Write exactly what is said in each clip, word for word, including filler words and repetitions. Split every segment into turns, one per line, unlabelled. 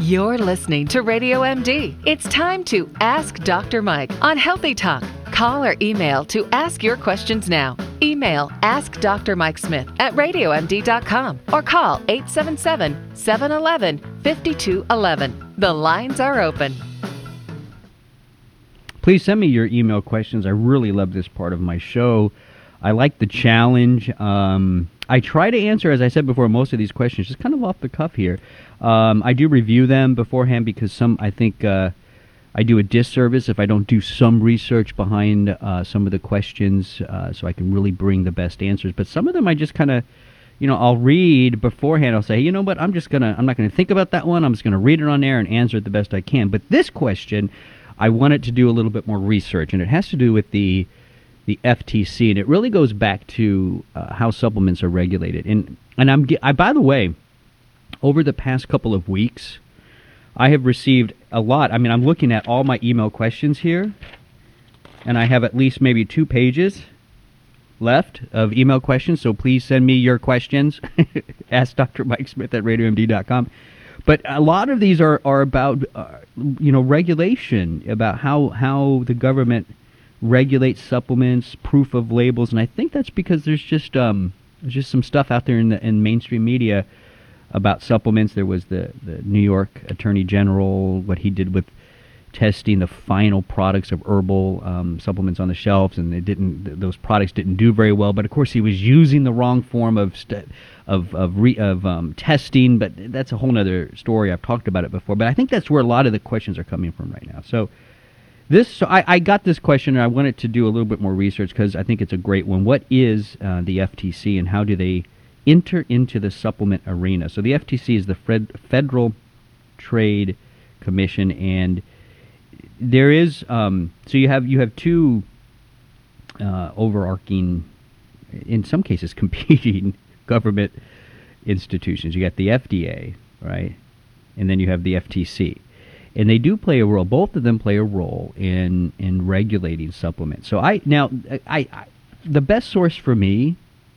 You're listening to Radio M D. It's time to Ask Doctor Mike on Healthy Talk. Call or email to ask your questions now. Email Ask Doctor Mike Smith at radio m d dot com or call eight seven seven, seven one one, five two one one. The lines are open.
Please send me your email questions. I really love this part of my show. I like the challenge. Um, I try to answer, as I said before, most of these questions just kind of off the cuff here. Um, I do review them beforehand because some, I think, uh, I do a disservice if I don't do some research behind uh, some of the questions, uh, so I can really bring the best answers. But some of them I just kind of, you know, I'll read beforehand. I'll say, you know what, I'm just gonna, I'm not gonna think about that one. I'm just gonna read it on air and answer it the best I can. But this question, I wanted to do a little bit more research, and it has to do with the the F T C, and it really goes back to uh, how supplements are regulated. And and I'm, I, by the way, over the past couple of weeks, I have received a lot. I mean, I'm looking at all my email questions here, and I have at least maybe two pages left of email questions, so please send me your questions. Ask Doctor Mike Smith at radio m d dot com. But a lot of these are, are about, uh, you know, regulation, about how, how the government regulates supplements, proof of labels, and I think that's because there's just um, there's just some stuff out there in the in mainstream media about supplements. There was the, the New York Attorney General, what he did with testing the final products of herbal um, supplements on the shelves, and they didn't; th- those products didn't do very well. But of course, he was using the wrong form of st- of of, re- of um, testing. But that's a whole other story. I've talked about it before. But I think that's where a lot of the questions are coming from right now. So this, so I, I got this question, and I wanted to do a little bit more research because I think it's a great one. What is uh, the F T C, and how do they enter into the supplement arena? So the F T C is the Fred- Federal Trade Commission, and there is um, so you have you have two uh, overarching, in some cases, competing government institutions. You got the F D A, right, and then you have the F T C, and they do play a role. Both of them play a role in in regulating supplements. So I now I, I the best source for me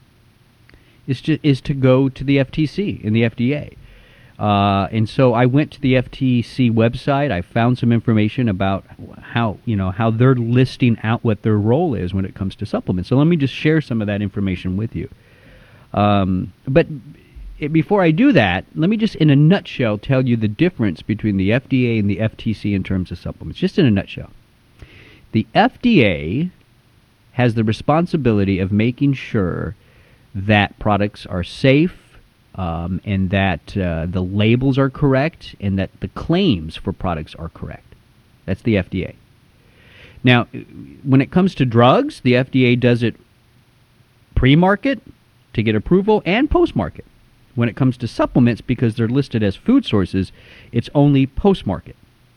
is to is to go to the F T C and the F D A. Uh, and so I went to the F T C website. I found some information about how, you know, how they're listing out what their role is when it comes to supplements. So let me just share some of that information with you. Um, but it, before I do that, let me just in a nutshell tell you the difference between the F D A and the F T C in terms of supplements, just in a nutshell. The F D A has the responsibility of making sure that products are safe, Um, and that uh, the labels are correct, and that the claims for products are correct. That's the F D A. Now, when it comes to drugs, the F D A does it pre-market to get approval and post-market. When it comes to supplements, because they're listed as food sources, it's only post-market.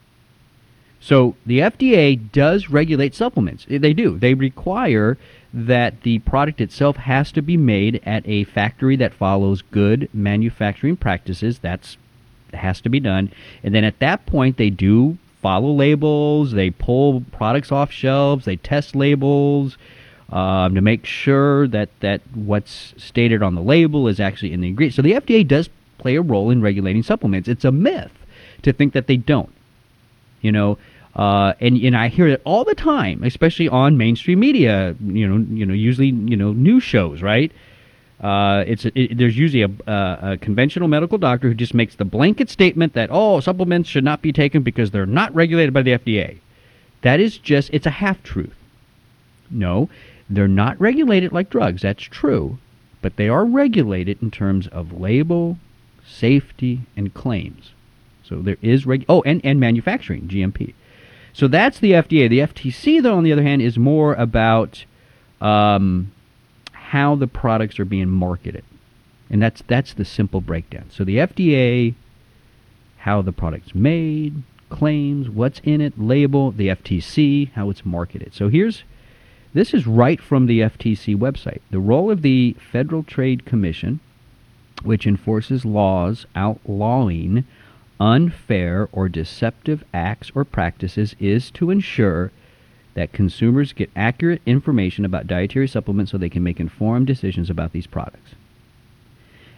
So the F D A does regulate supplements. They do. They require that the product itself has to be made at a factory that follows good manufacturing practices. That's has to be done. And then at that point, they do follow labels. They pull products off shelves. They test labels um, to make sure that, that what's stated on the label is actually in the ingredients. So the F D A does play a role in regulating supplements. It's a myth to think that they don't. You know, uh, and and I hear it all the time, especially on mainstream media. You know, you know, usually you know news shows, right? Uh, it's it, there's usually a, a, a conventional medical doctor who just makes the blanket statement that oh, supplements should not be taken because they're not regulated by the F D A. That is just it's a half truth. No, they're not regulated like drugs. That's true, but they are regulated in terms of label, safety, and claims. So there is reg- oh, and, and manufacturing, G M P. So that's the F D A. The F T C, though, on the other hand, is more about um, how the products are being marketed, and that's that's the simple breakdown. So the F D A, how the product's made, claims, what's in it, label. The F T C, how it's marketed. So here's this is right from the F T C website. The role of the Federal Trade Commission, which enforces laws outlawing unfair or deceptive acts or practices, is to ensure that consumers get accurate information about dietary supplements so they can make informed decisions about these products.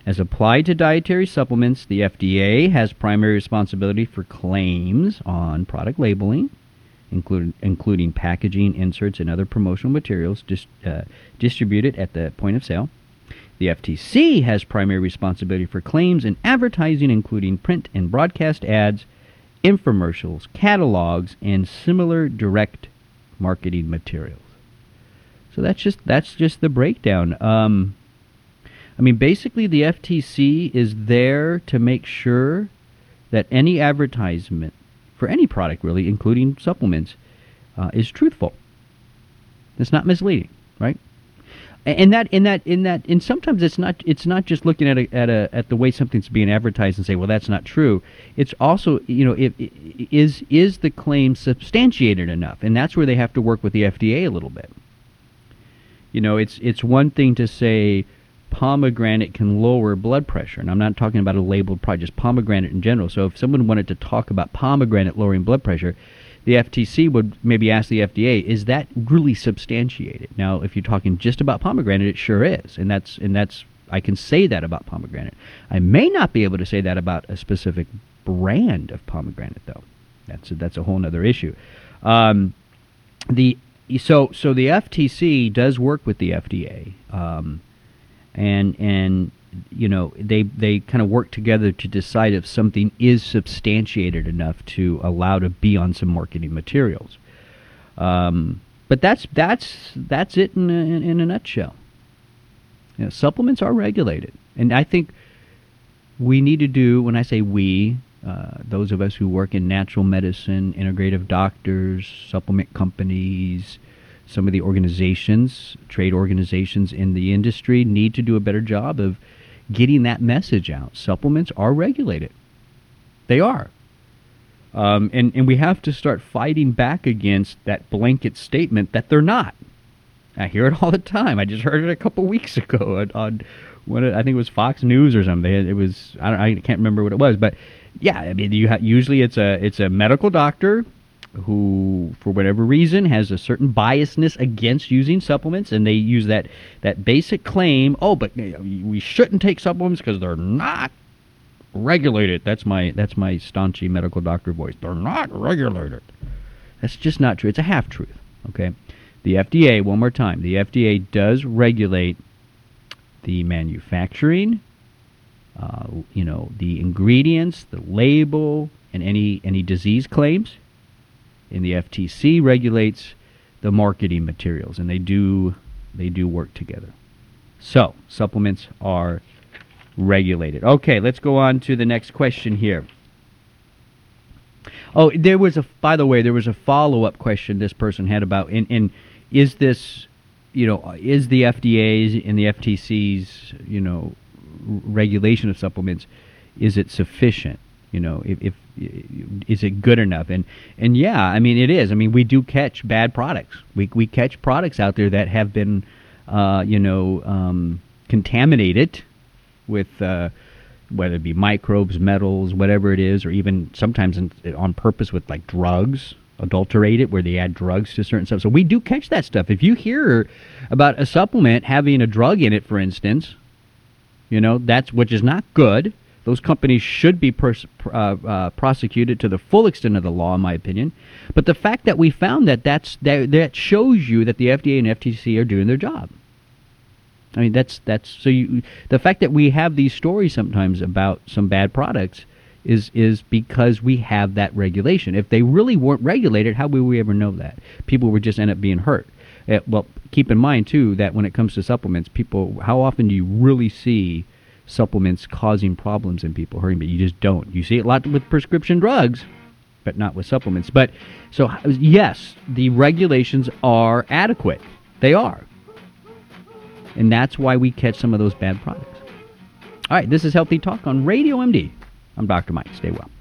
As applied to dietary supplements, the F D A has primary responsibility for claims on product labeling, including, including packaging, inserts, and other promotional materials dis, uh, distributed at the point of sale. The F T C has primary responsibility for claims in advertising, including print and broadcast ads, infomercials, catalogs, and similar direct marketing materials. So that's just that's just the breakdown. Um, I mean, basically, the F T C is there to make sure that any advertisement for any product, really, including supplements, uh, is truthful. It's not misleading, right? And that, in that, in that, and sometimes it's not. It's not just looking at a, at a at the way something's being advertised and say, well, that's not true. It's also, you know, if, is is the claim substantiated enough, and that's where they have to work with the F D A a little bit. You know, it's it's one thing to say pomegranate can lower blood pressure, and I'm not talking about a labeled product, just pomegranate in general. So if someone wanted to talk about pomegranate lowering blood pressure, the F T C would maybe ask the F D A, is that really substantiated? Now, if you're talking just about pomegranate, it sure is, and that's and that's I can say that about pomegranate. I may not be able to say that about a specific brand of pomegranate, though. That's a, that's a whole other issue. Um, the so so the F T C does work with the F D A. Um, And and you know they they kind of work together to decide if something is substantiated enough to allow to be on some marketing materials. Um, but that's that's that's it in a, in a nutshell. You know, supplements are regulated, and I think we need to do. When I say we, uh, those of us who work in natural medicine, integrative doctors, supplement companies. Some of the organizations, trade organizations in the industry need to do a better job of getting that message out. Supplements are regulated. They are. Um, and, and we have to start fighting back against that blanket statement that they're not. I hear it all the time. I just heard it a couple weeks ago on, on what I think it was Fox News or something. It was I, don't, I can't remember what it was, but yeah, I mean, you ha- usually it's a it's a medical doctor who, for whatever reason, has a certain biasness against using supplements, and they use that, that basic claim, oh, but you know, we shouldn't take supplements because they're not regulated. That's my that's my staunchy medical doctor voice. They're not regulated. That's just not true. It's a half-truth, okay? The F D A, one more time, the F D A does regulate the manufacturing, uh, you know, the ingredients, the label, and any any disease claims. And the F T C regulates the marketing materials, and they do they do work together. So, supplements are regulated. Okay, let's go on to the next question here. Oh, there was a, by the way, there was a follow-up question this person had about, and, and is this, you know, is the F D A's and the F T C's, you know, regulation of supplements, is it sufficient? You know, if, if is it good enough? And and yeah, I mean it is. I mean we do catch bad products. We we catch products out there that have been, uh, you know, um, contaminated with uh, whether it be microbes, metals, whatever it is, or even sometimes in, on purpose with like drugs, adulterated, where they add drugs to certain stuff. So we do catch that stuff. If you hear about a supplement having a drug in it, for instance, you know that's which is not good. Those companies should be pers- uh, uh, prosecuted to the full extent of the law, in my opinion. But the fact that we found that that's that, that shows you that the F D A and F T C are doing their job. I mean, that's that's so you. The fact that we have these stories sometimes about some bad products is is because we have that regulation. If they really weren't regulated, how would we ever know that? People would just end up being hurt. Uh, well, keep in mind too that when it comes to supplements, people, how often do you really see supplements causing problems in people, hurting, but you just don't. You see it a lot with prescription drugs, but not with supplements. But so yes, the regulations are adequate. They are. And that's why we catch some of those bad products. All right, this is Healthy Talk on Radio M D. I'm Doctor Mike. Stay well.